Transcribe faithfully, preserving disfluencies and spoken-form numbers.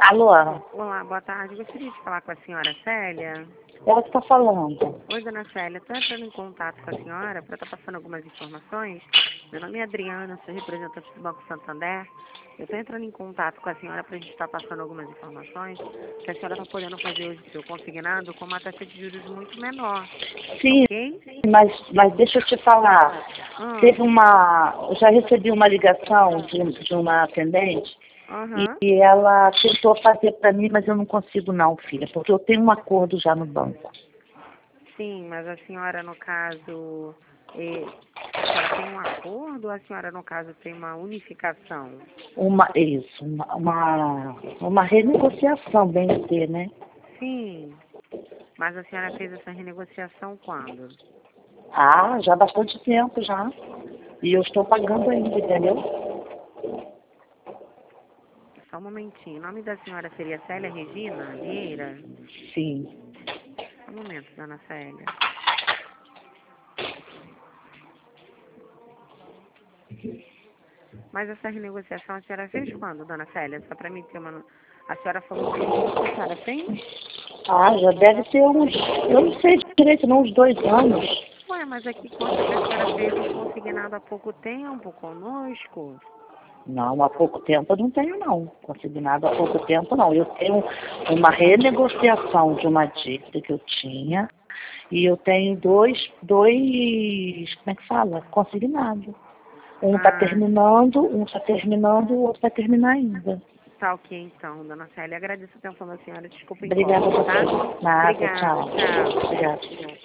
Alô? Olá, boa tarde. Gostaria de falar com a senhora Célia. Ela que está falando. Oi, dona Célia. Estou entrando em contato com a senhora para estar passando algumas informações. Meu nome é Adriana, sou representante do Banco Santander. Eu estou entrando em contato com a senhora para a gente estar passando algumas informações que a senhora está podendo fazer hoje o seu consignado com uma taxa de juros muito menor. Sim, Ok? mas, mas deixa eu te falar. Ah, Teve uma. Eu já recebi uma ligação de, de uma atendente e, aham. e ela tentou fazer para mim, mas eu não consigo não, filha, porque eu tenho um acordo já no banco. Sim, mas a senhora, no caso, eh, a senhora tem um acordo ou a senhora, no caso, tem uma unificação? Uma, isso, uma, uma, uma renegociação, bem dizer, né? Sim, mas a senhora fez essa renegociação quando? Ah, já há bastante tempo já. E eu estou pagando ainda, entendeu? Só um momentinho. O nome da senhora seria Célia Regina Vieira? Sim. Só um momento, dona Célia. Mas essa renegociação a senhora fez quando, dona Célia? Só para mim ter uma... no- A senhora falou para mim que a senhora fez? Ah, já deve ter uns, eu não sei direito, não, uns dois anos. Ué, mas aqui consta que a senhora fez um consignado há pouco tempo conosco. Não, há pouco tempo eu não tenho, não. Consignado há pouco tempo, não. Eu tenho uma renegociação de uma dívida que eu tinha e eu tenho dois, dois, como é que fala? Consignado. Um está Ah, terminando, um está terminando, o outro vai terminar ainda. tá ok então, dona Célia. Agradeço a atenção da senhora. Desculpa o Obrigada a incômodo, tá? você. Nada, Obrigada, tchau. tchau. Obrigada.